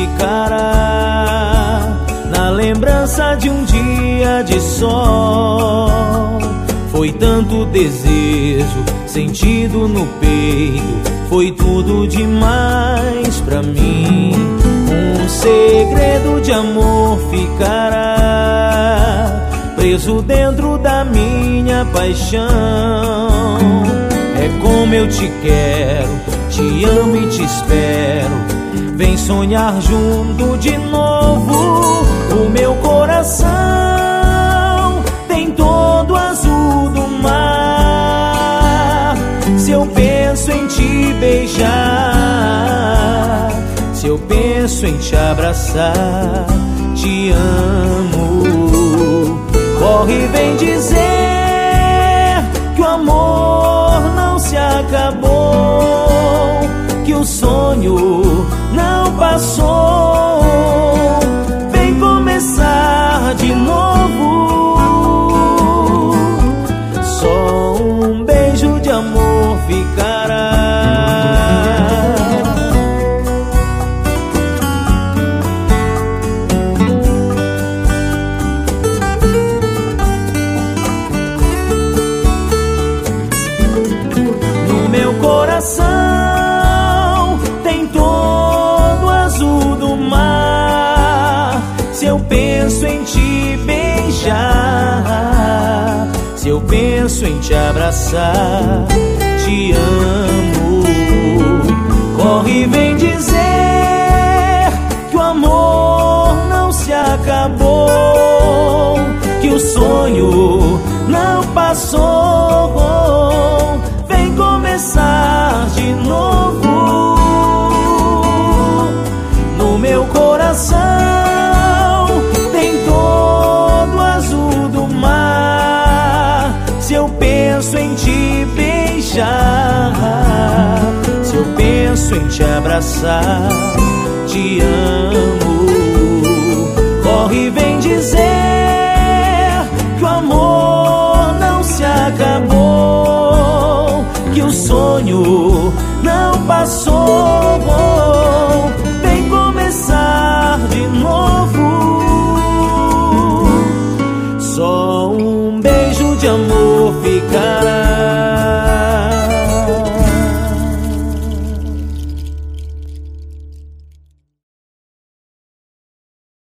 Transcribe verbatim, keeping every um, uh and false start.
ficará na lembrança de um dia de sol. Foi tanto desejo sentido no peito, foi tudo demais pra mim. Um segredo de amor ficará preso dentro da minha paixão. É como eu te quero, te amo e te espero. Vem sonhar junto de novo. O meu coração tem todo azul do mar. Se eu penso em te beijar, se eu penso em te abraçar, te amo. Corre e vem dizer que o amor não se acabou, que o sonho não passou. Vem começar de novo. Só um beijo de amor ficará. No meu coração tem todo azul do mar. Se eu penso em te beijar, se eu penso em te abraçar, te amo. Corre e vem dizer que o amor não se acabou, que o sonho não passou. Vem começar de novo. No meu coração tem todo azul do mar. Se eu penso em te beijar, se eu penso em te abraçar, te amo. Corre e vem dizer que o amor não se acabou, que o sonho não passou.